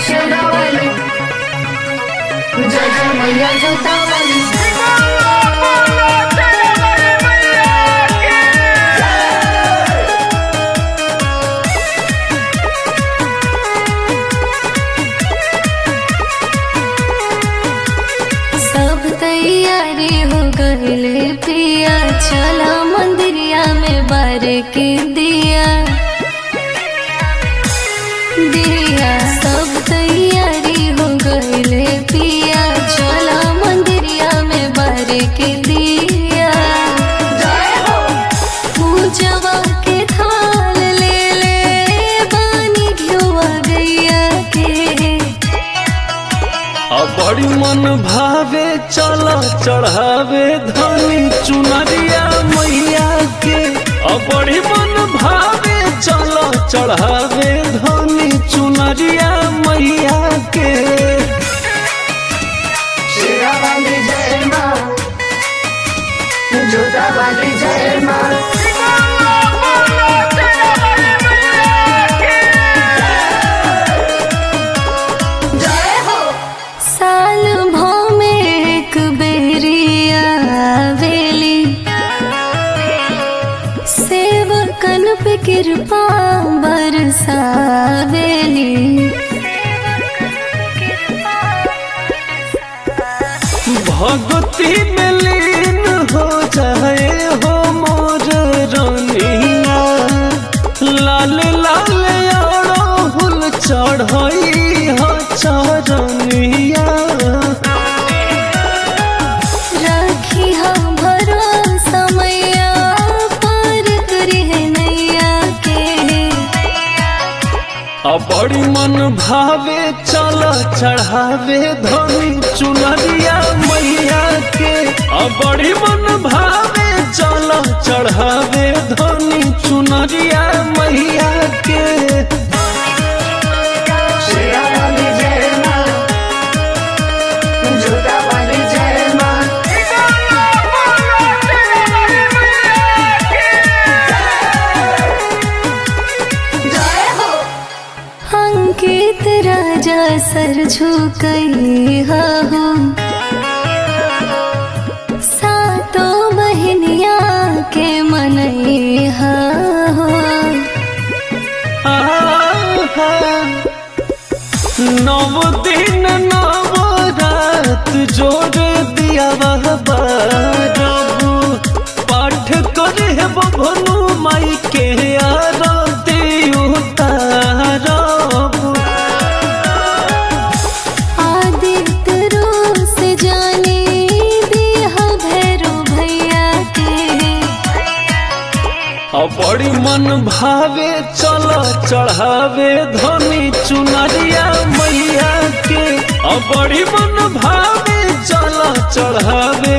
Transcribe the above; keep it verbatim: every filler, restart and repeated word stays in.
शेरावाली, जय जय मैया जोतावाली। सब तैयारी हो गईले पिया, चला मंदिरिया में बार के दिया दिया। सब तैयारी हो गईले पिया, चला मंदिरिया में बार के दिया। पूजवा के थाल ले ले बानी घिउआ गैया के। अब बड़ी मन भावे चला चढ़ावे धनी चुनरिया मैया के। अब बड़ी मन भावे चला चढ़ावे धनी चुनरिया मैया के। शेरावाली जय माँ, जोतावाली जय माँ। जय हो। साल भर में एक बेरिया आवेली, सेवकन पे कृपा बरसावेली। भक्ति में लीन हो जाए हो मोर रनिया, लाल लाल अड़हुल चढ़ई हो चरनिया। राखी हम भरोसा मैया, पार करी है नैया के। अब बड़ी मन भावे चला चढ़ावे धनी चुनरिया मैया के। अब बड़ी मन भावे चला चढ़ावे धनी चुनरिया मैया के। शेरावाली जय माँ, जोतावाली जय माँ। जय हो। अंकित राजा सर झुकई हो, सातों बहनिया के मनई हो। आहा, नव दिन नव रात जोड़ दिया वह बारबू, पाठ करे बभनु माई के आरती उतारबू। आदित्य रोस जानी दिया भैरो भैया के। अब बड़ी मन भावे चला चढ़ावे धनी चुनरिया मैया के। अब बड़ी मन भावे चला चढ़ावे